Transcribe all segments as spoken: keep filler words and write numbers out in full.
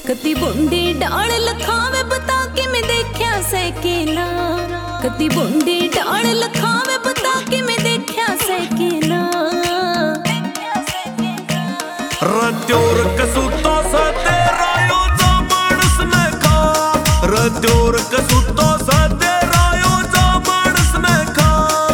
कदी बुंडी डाल लखावे बता के मैं देखा सकेला। कदी बुंडी डाल लखावे बता के मैं देखा सकेला। रत्योर कसुतो सा तेरा यो जो मानस ने खा। रत्योर कसुतो सा तेरा यो जो मानस ने खा।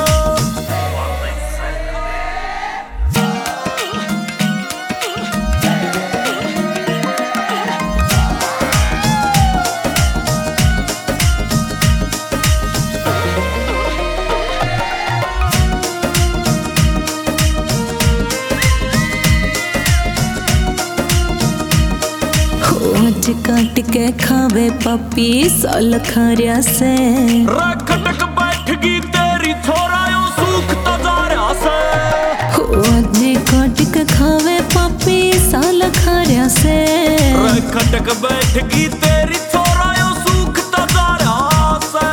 आज काट के खावे पपी साल खारिया से। रखटक बैठगी तेरी छोरा यो सूखता जा रहा से। आज काट के खावे पपी साल खारिया से। रखटक बैठगी तेरी छोरा यो सूखता जा रहा से।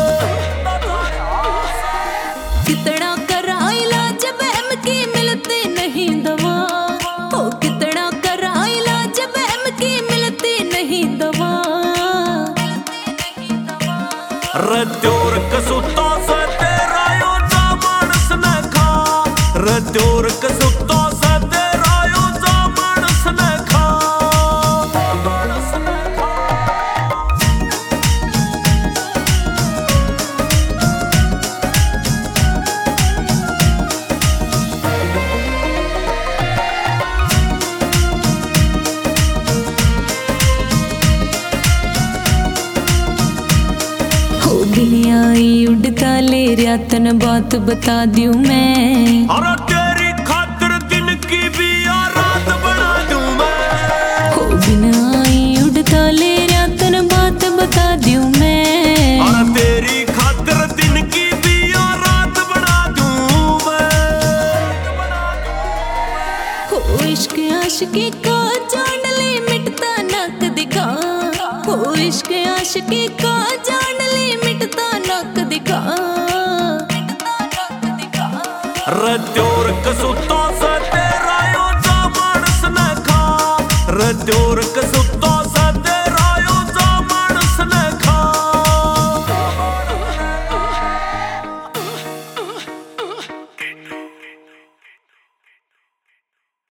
कितना करा इलाज बैम की मिलती नहीं दवा। ओ कितना करा इलाज बैम की मिलती नहीं दवा। रत्योर कसुतो सा तेरा यो जो मानस ने खा। रत्योर कसुतो सा तेरा यो जो मानस ने खा। आई उड़ता ले रातन बात बता दूं मैं। अरे तेरी खातिर दिन की भी रात बना दूं मैं। हो बिना आई उड़ता ले रातन बात बता दूं मैं। अरे तेरी खातिर दिन की भी रात बना दूं मैं। हो इश्क आशिकी का जान ले मिटता नक दिखा। हो इश्क आशिकी का जान ले मिटता नक दिखा। रत्योर कसुतो सा तेरा यो जो मानस ने खा। रत्योर कसुतो